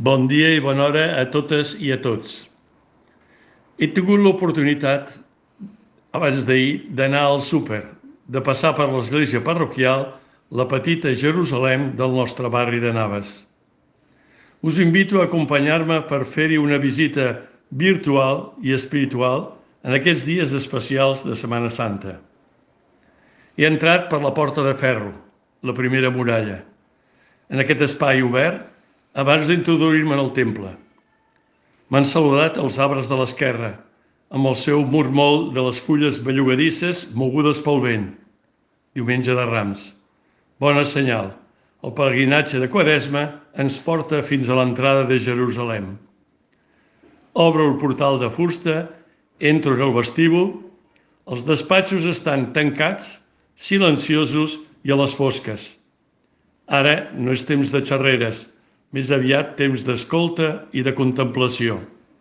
Bon dia i bona hora a totes i a tots. He tingut l'oportunitat, abans d'ahir, d'anar al súper, de passar per l'església parroquial, la petita Jerusalem del nostre barri de Navas. Us invito a acompanyar-me per fer-hi una visita virtual i espiritual en aquests dies especials de Setmana Santa. He entrat per la Porta de Ferro, la primera muralla. En aquest espai obert, abans d'introduir-me en el temple. M'han saludat els arbres de l'esquerra, amb el seu murmol de les fulles bellugadisses mogudes pel vent. Diumenge de Rams. Bona senyal. El pelegrinatge de Quaresma ens porta fins a l'entrada de Jerusalem. Obro el portal de fusta, entro en el vestíbul. Els despatxos estan tancats, silenciosos i a les fosques. Ara no és temps de xerreres, més aviat temps d'escolta i de contemplació.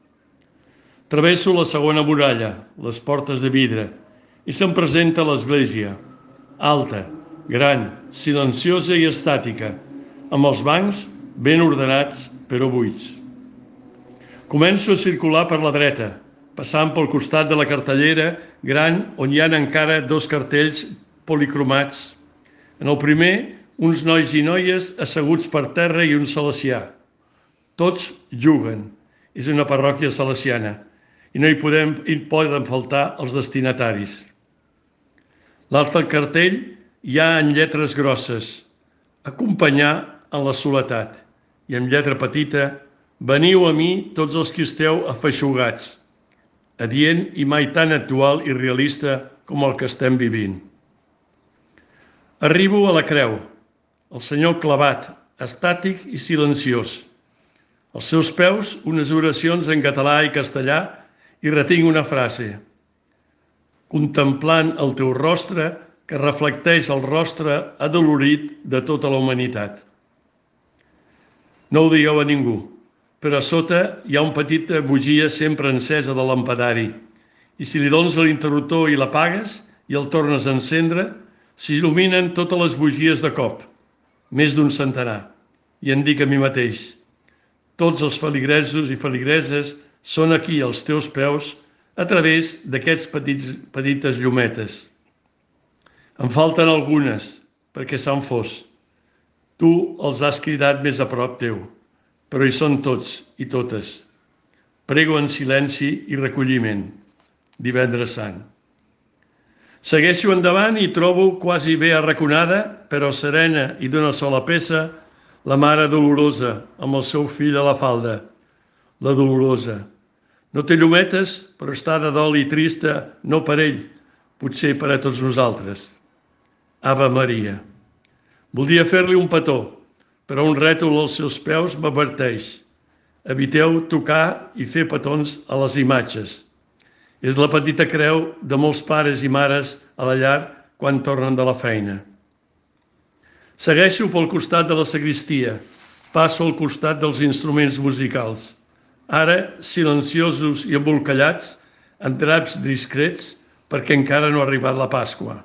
Travesso la segona muralla, les portes de vidre, i se'm presenta l'església, alta, gran, silenciosa i estàtica, amb els bancs ben ordenats però buits. Començo a circular per la dreta, passant pel costat de la cartellera gran on hi ha encara dos cartells policromats. En el primer, uns nois i noies asseguts per terra i un salesià. Tots juguen. És una parròquia salesiana i no hi poden faltar els destinataris. L'altre cartell hi ha en lletres grosses: acompanyar en la soledat, i en lletra petita: veniu a mi tots els que esteu afeixugats. Adient i mai tan actual i realista com el que estem vivint. Arribo a la creu, el Senyor clavat, estàtic i silenciós. Als seus peus, unes oracions en català i castellà, i retinc una frase: contemplant el teu rostre, que reflecteix el rostre adolorit de tota la humanitat. No ho digueu a ningú, però a sota hi ha una petita bugia sempre encesa del lampadari, i si li dones a l'interruptor i l'apagues i el tornes a encendre, s'il·luminen totes les bugies de cop, més d'un centenar, i em dic a mi mateix: tots els feligresos i feligreses són aquí als teus peus a través d'aquests petites llumetes. En falten algunes, perquè s'han fos. Tu els has cridat més a prop teu, però hi són tots i totes. Prego en silenci i recolliment. Divendres Sant. Segueixo endavant i trobo quasi bé arraconada, però serena i d'una sola peça, la Mare Dolorosa amb el seu fill a la falda. La Dolorosa. No té llumetes, però està de dol i trista, no per ell, potser per a tots nosaltres. Ave Maria. Voldria fer-li un petó, però un rètol als seus peus m'adverteix: eviteu tocar i fer petons a les imatges. És la petita creu de molts pares i mares a la llar quan tornen de la feina. Segueixo pel costat de la sagristia, passo al costat dels instruments musicals, ara silenciosos i embolcallats, en draps discrets, perquè encara no ha arribat la Pasqua.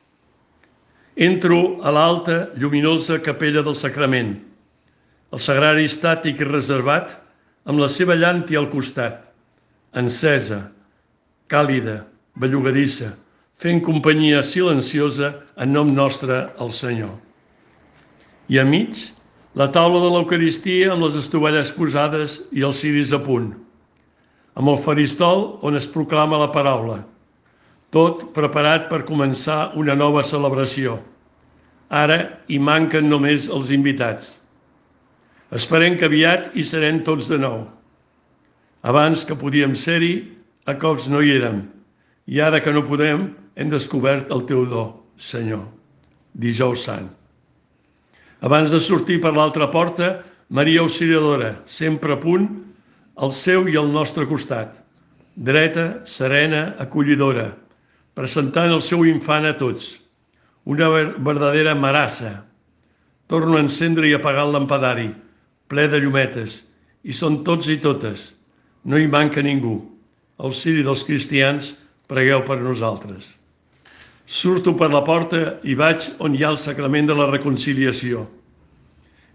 Entro a l'alta, lluminosa capella del Sacrament, el sagrari estàtic i reservat, amb la seva llàntia al costat, encesa, càlida, bellugadissa, fent companyia silenciosa en nom nostre al Senyor. I a mig, la taula de l'Eucaristia amb les estovelles posades i els ciris a punt, amb el faristol on es proclama la paraula, tot preparat per començar una nova celebració. Ara hi manquen només els invitats. Esperem que aviat hi serem tots de nou. Abans que podíem ser-hi, a cops no hi érem, i ara que no podem, hem descobert el teu do, Senyor. Dijous Sant. Abans de sortir per l'altra porta, Maria Auxiliadora, sempre a punt, al seu i al nostre costat, dreta, serena, acollidora, presentant el seu infant a tots, una verdadera marassa. Torno a encendre i apagar el lampadari, ple de llumetes, i són tots i totes, no hi manca ningú. Auxili dels cristians, pregueu per nosaltres. Surto per la porta i vaig on hi ha el sacrament de la reconciliació.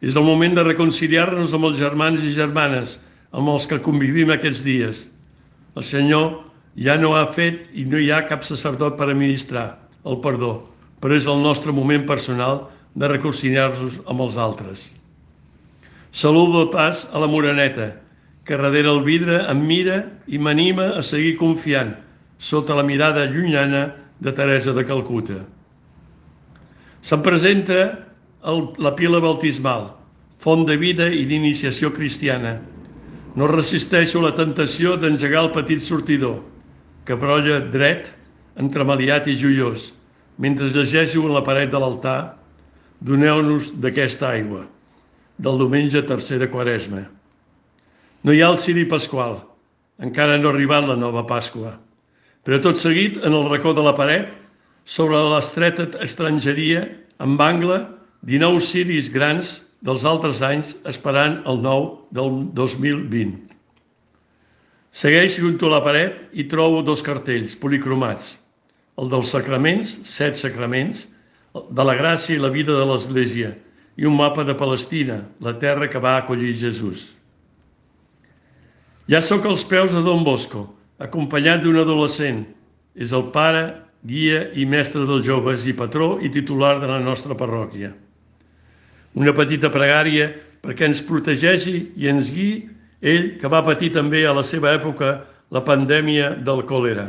És el moment de reconciliar-nos amb els germans i germanes amb els que convivim aquests dies. El Senyor ja no ha fet i no hi ha cap sacerdot per administrar el perdó, però és el nostre moment personal de reconciliar-nos amb els altres. Saludo de pas a la Moreneta, que darrere el vidre em mira i m'anima a seguir confiant sota la mirada llunyana de Teresa de Calcuta. Se'm presenta la pila bautismal, font de vida i d'iniciació cristiana. No resisteixo la tentació d'engegar el petit sortidor, que brolla dret, entremaliat i joiós, mentre llegeixo en la paret de l'altar: doneu-nos d'aquesta aigua, del diumenge tercer de Quaresma. No hi ha el ciri pasqual, encara no ha arribat la nova Pasqua, però tot seguit, en el racó de la paret, sobre l'estreta estrangeria, amb angle, 19 ciris grans dels altres anys esperant el nou del 2020. Segueix junto a la paret i trobo 2 cartells policromats, el dels sacraments, 7 sacraments, de la gràcia i la vida de l'Església, i un mapa de Palestina, la terra que va acollir Jesús. Ja sóc als peus de Don Bosco, acompanyat d'un adolescent. És el pare, guia i mestre dels joves i patró i titular de la nostra parròquia. Una petita pregària perquè ens protegeixi i ens guiï ell, que va patir també a la seva època la pandèmia del còlera.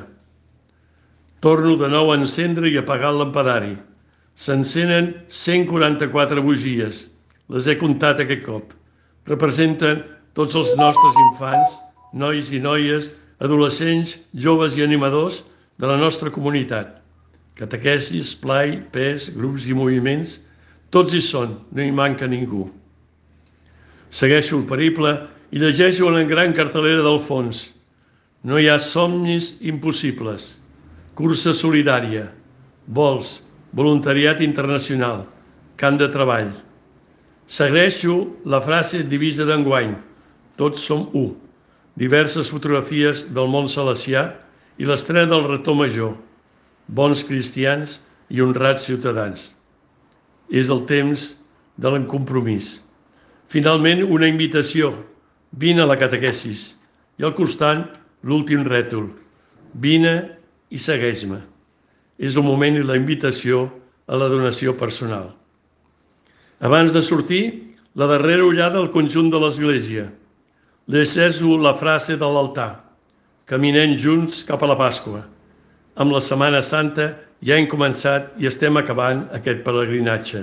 Torno de nou a encendre i apagar el lampadari. S'encenen 144 bugies. Les he comptat aquest cop. Representen tots els nostres infants, nois i noies, adolescents, joves i animadors de la nostra comunitat. Catequesis, esplai, pes, grups i moviments, tots hi són, no hi manca ningú. Segueixo el periple i llegeixo en la gran cartelera del fons: no hi ha somnis impossibles. Cursa solidària, vols, voluntariat internacional, camp de treball. Segueixo la frase divisa d'enguany: tots som u. Diverses fotografies del món salesià i l'estrena del Rector Major. Bons cristians i honrats ciutadans. És el temps de l'incompromís. Finalment, una invitació: vine a la catequesis. I al costat, l'últim rètol: vine i segueix-me. És el moment i la invitació a la donació personal. Abans de sortir, la darrera ullada al conjunt de l'Església. Llegeixo la frase de l'altar: caminem junts cap a la Pasqua. Amb la Setmana Santa ja hem començat i estem acabant aquest pelegrinatge.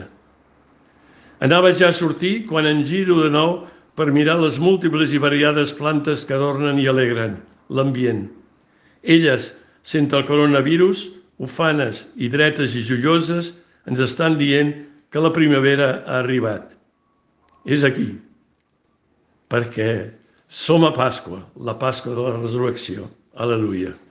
Anava ja a sortir quan em giro de nou per mirar les múltiples i variades plantes que adornen i alegren l'ambient. Elles, sense el coronavirus, ufanes i dretes i joioses, ens estan dient que la primavera ha arribat. És aquí, perquè som a Pasqua, la Pasqua de la Resurrecció. Aleluia.